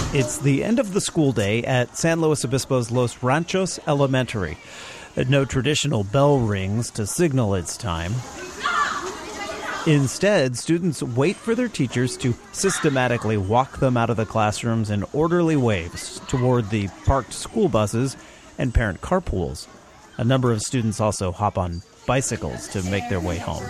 It's the end of the school day at San Luis Obispo's Los Ranchos Elementary. No traditional bell rings to signal it's time. Instead, students wait for their teachers to systematically walk them out of the classrooms in orderly waves toward the parked school buses and parent carpools. A number of students also hop on bicycles to make their way home.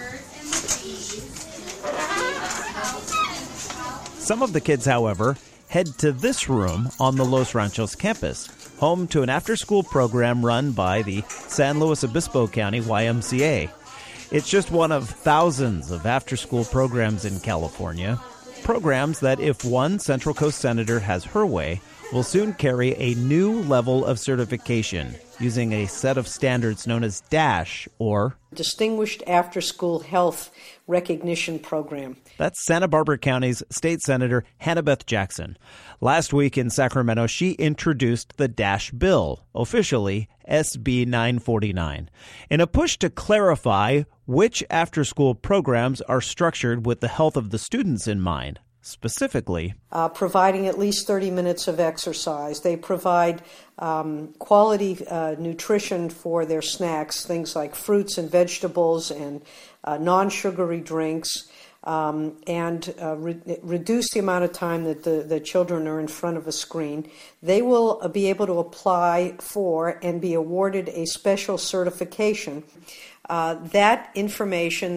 Some of the kids, however, head to this room on the Los Ranchos campus, home to an after-school program run by the San Luis Obispo County YMCA. It's just one of thousands of after-school programs in California, programs that, if one Central Coast senator has her way, will soon carry a new level of certification using a set of standards known as DASH, or Distinguished After-School Health Recognition Program. That's Santa Barbara County's State Senator Hannabeth Jackson. Last week in Sacramento, she introduced the DASH bill, officially SB 949, in a push to clarify which after-school programs are structured with the health of the students in mind. Specifically, providing at least 30 minutes of exercise. They provide quality nutrition for their snacks, things like fruits and vegetables and non-sugary drinks, and reduce the amount of time that the children are in front of a screen. They will be able to apply for and be awarded a special certification. That information,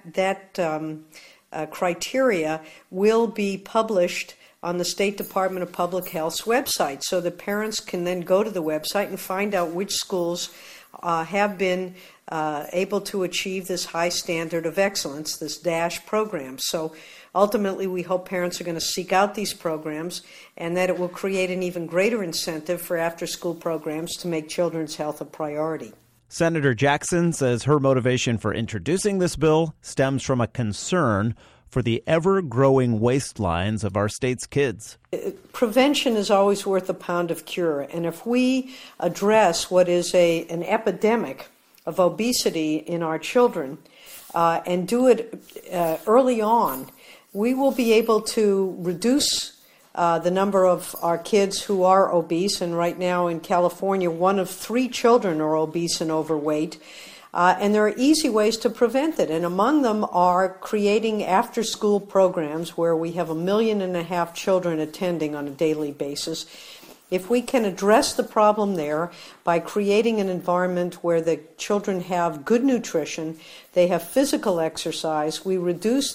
criteria will be published on the State Department of Public Health's website, so the parents can then go to the website and find out which schools have been able to achieve this high standard of excellence, this DASH program. So ultimately, we hope parents are going to seek out these programs and that it will create an even greater incentive for after-school programs to make children's health a priority. Senator Jackson says her motivation for introducing this bill stems from a concern for the ever-growing waistlines of our state's kids. Prevention is always worth a pound of cure, and if we address what is an epidemic of obesity in our children and do it early on, we will be able to reduce the number of our kids who are obese, and right now in California, 1 of 3 children are obese and overweight. And there are easy ways to prevent it, and among them are creating after-school programs where we have 1.5 million children attending on a daily basis. If we can address the problem there by creating an environment where the children have good nutrition, they have physical exercise, we reduce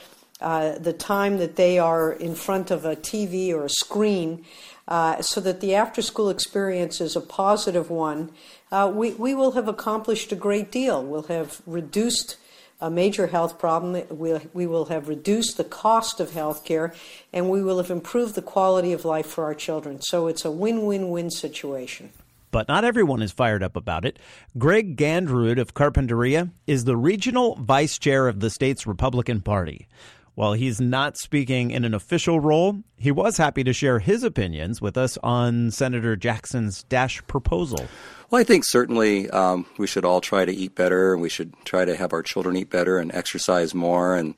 the time that they are in front of a TV or a screen, so that the after-school experience is a positive one, we will have accomplished a great deal. We'll have reduced a major health problem, we will have reduced the cost of health care, and we will have improved the quality of life for our children. So it's a win-win-win situation. But not everyone is fired up about it. Greg Gandrud of Carpinteria is the regional vice chair of the state's Republican Party. While he's not speaking in an official role, he was happy to share his opinions with us on Senator Jackson's DASH proposal. Well, I think certainly we should all try to eat better, and we should try to have our children eat better and exercise more. And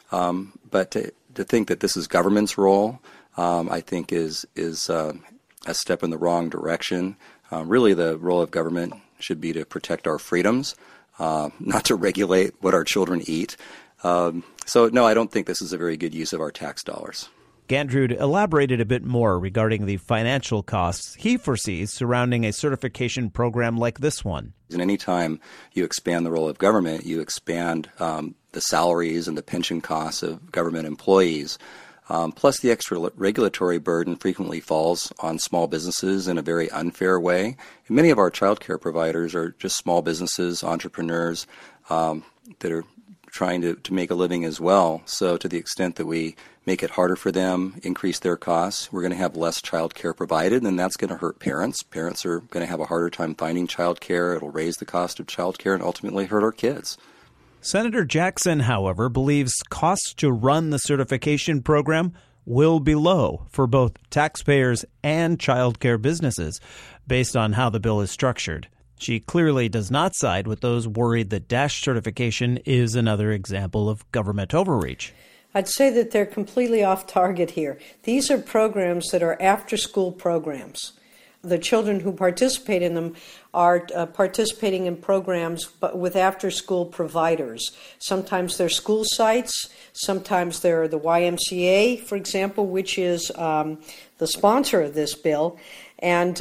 but to think that this is government's role, I think is a step in the wrong direction. Really, the role of government should be to protect our freedoms, not to regulate what our children eat. So, no, I don't think this is a very good use of our tax dollars. Gandrud elaborated a bit more regarding the financial costs he foresees surrounding a certification program like this one. And any time you expand the role of government, you expand the salaries and the pension costs of government employees. Plus, the extra regulatory burden frequently falls on small businesses in a very unfair way. And many of our child care providers are just small businesses, entrepreneurs that are trying to make a living as well. So to the extent that we make it harder for them, increase their costs, we're going to have less child care provided, and that's going to hurt parents. Parents are going to have a harder time finding child care. It'll raise the cost of child care and ultimately hurt our kids. Senator Jackson, however, believes costs to run the certification program will be low for both taxpayers and child care businesses based on how the bill is structured. She clearly does not side with those worried that DASH certification is another example of government overreach. I'd say that they're completely off target here. These are programs that are after-school programs. The children who participate in them are participating in programs but with after-school providers. Sometimes they're school sites, sometimes they're the YMCA, for example, which is the sponsor of this bill. And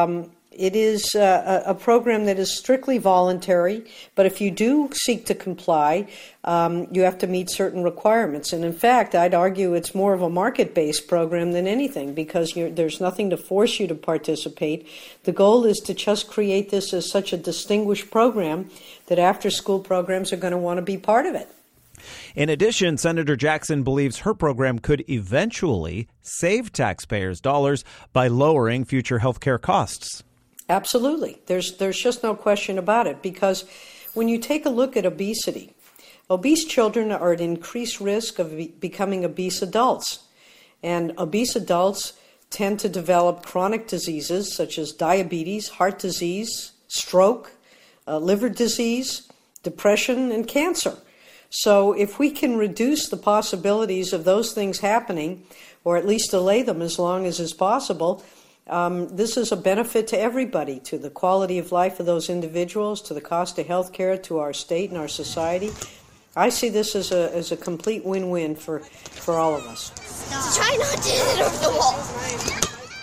it is a program that is strictly voluntary, but if you do seek to comply, you have to meet certain requirements. And in fact, I'd argue it's more of a market-based program than anything, because there's nothing to force you to participate. The goal is to just create this as such a distinguished program that after-school programs are going to want to be part of it. In addition, Senator Jackson believes her program could eventually save taxpayers' dollars by lowering future health care costs. Absolutely. There's just no question about it, because when you take a look at obesity, obese children are at increased risk of becoming obese adults. And obese adults tend to develop chronic diseases such as diabetes, heart disease, stroke, liver disease, depression, and cancer. So if we can reduce the possibilities of those things happening, or at least delay them as long as is possible, this is a benefit to everybody, to the quality of life of those individuals, to the cost of health care, to our state and our society. I see this as a complete win-win for all of us. Try not to hit it over the wall.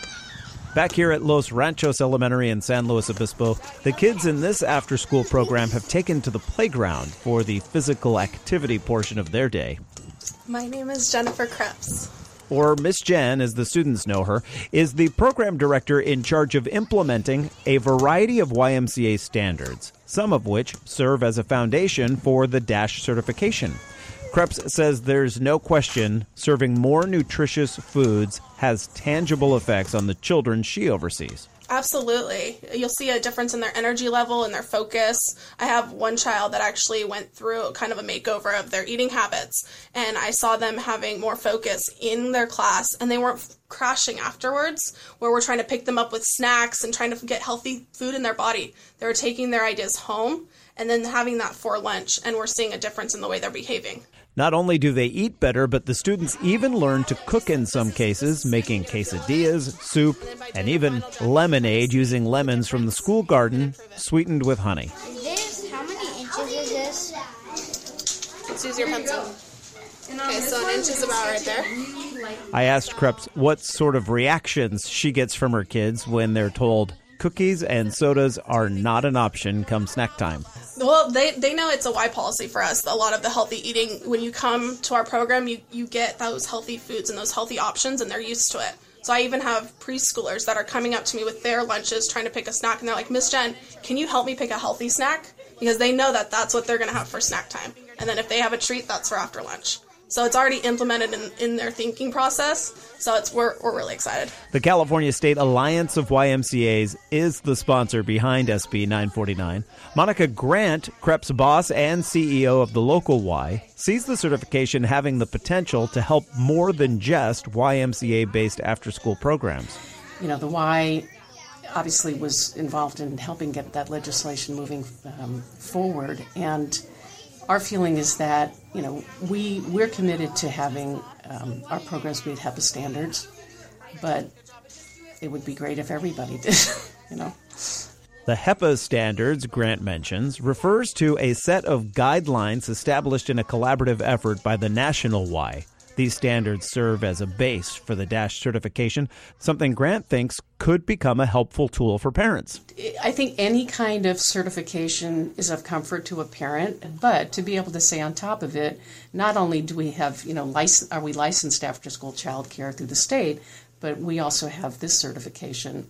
Back here at Los Ranchos Elementary in San Luis Obispo, the kids in this after-school program have taken to the playground for the physical activity portion of their day. My name is Jennifer Krebs. Or Miss Jen, as the students know her, is the program director in charge of implementing a variety of YMCA standards, some of which serve as a foundation for the DASH certification. Krebs says there's no question serving more nutritious foods has tangible effects on the children she oversees. Absolutely. You'll see a difference in their energy level and their focus. I have one child that actually went through kind of a makeover of their eating habits, and I saw them having more focus in their class, and they weren't crashing afterwards, where we're trying to pick them up with snacks and trying to get healthy food in their body. They were taking their ideas home and then having that for lunch, and we're seeing a difference in the way they're behaving. Not only do they eat better, but the students even learn to cook in some cases, making quesadillas, soup, and even lemonade using lemons from the school garden, sweetened with honey. How many inches is this? Let's use your pencil. Okay, so an inch is about right there. I asked Krebs what sort of reactions she gets from her kids when they're told cookies and sodas are not an option come snack time. Well, they know it's a Y policy for us. A lot of the healthy eating, when you come to our program, you get those healthy foods and those healthy options, and they're used to it. So I even have preschoolers that are coming up to me with their lunches trying to pick a snack, and they're like, Miss Jen, can you help me pick a healthy snack? Because they know that that's what they're going to have for snack time. And then if they have a treat, that's for after lunch. So it's already implemented in their thinking process. So we're really excited. The California State Alliance of YMCAs is the sponsor behind SB 949. Monica Grant, Krebs' boss and CEO of the local Y, sees the certification having the potential to help more than just YMCA-based after-school programs. You know, the Y obviously was involved in helping get that legislation moving forward, and our feeling is that, you know, we're committed to having our programs meet HEPA standards, but it would be great if everybody did, you know. The HEPA standards, Grant mentions, refers to a set of guidelines established in a collaborative effort by the National Y. These standards serve as a base for the DASH certification, something Grant thinks could become a helpful tool for parents. I think any kind of certification is of comfort to a parent, but to be able to say on top of it, not only do we have, you know, are we licensed after-school child care through the state, but we also have this certification.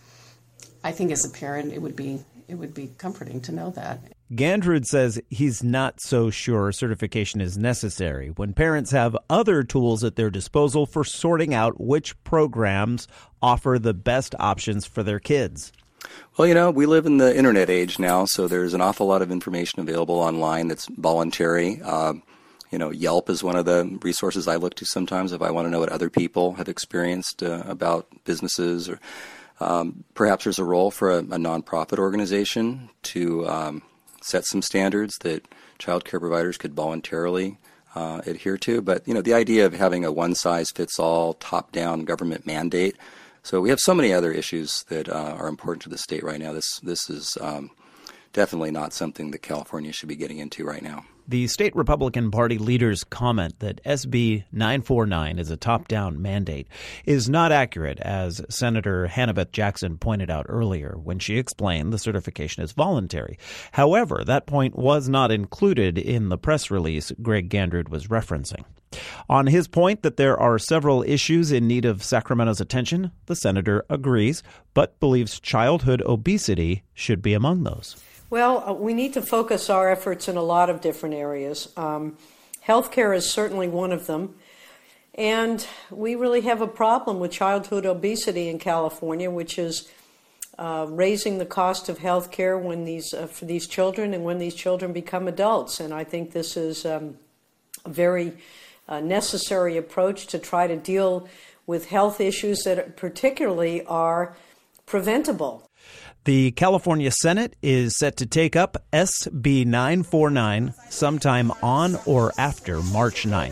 I think as a parent, it would be comforting to know that. Gandrud says he's not so sure certification is necessary when parents have other tools at their disposal for sorting out which programs offer the best options for their kids. Well, you know, we live in the internet age now, so there's an awful lot of information available online that's voluntary. You know, Yelp is one of the resources I look to sometimes if I want to know what other people have experienced about businesses, or perhaps there's a role for a nonprofit organization to set some standards that child care providers could voluntarily adhere to. But, the idea of having a one-size-fits-all, top-down government mandate. So we have so many other issues that are important to the state right now. This is definitely not something that California should be getting into right now. The state Republican Party leader's comment that SB 949 is a top-down mandate is not accurate, as Senator Hannibeth Jackson pointed out earlier when she explained the certification is voluntary. However, that point was not included in the press release Greg Gandrud was referencing. On his point that there are several issues in need of Sacramento's attention, the senator agrees, but believes childhood obesity should be among those. Well, we need to focus our efforts in a lot of different areas. Healthcare is certainly one of them. And we really have a problem with childhood obesity in California, which is raising the cost of healthcare for these children and when these children become adults. And I think this is a very necessary approach to try to deal with health issues that particularly are preventable. The California Senate is set to take up SB 949 sometime on or after March 9th.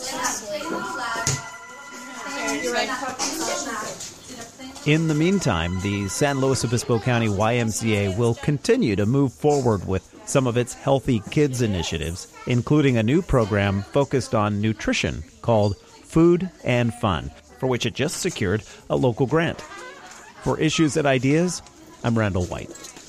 In the meantime, the San Luis Obispo County YMCA will continue to move forward with some of its Healthy Kids initiatives, including a new program focused on nutrition called Food and Fun, for which it just secured a local grant. For Issues and Ideas, I'm Randall White.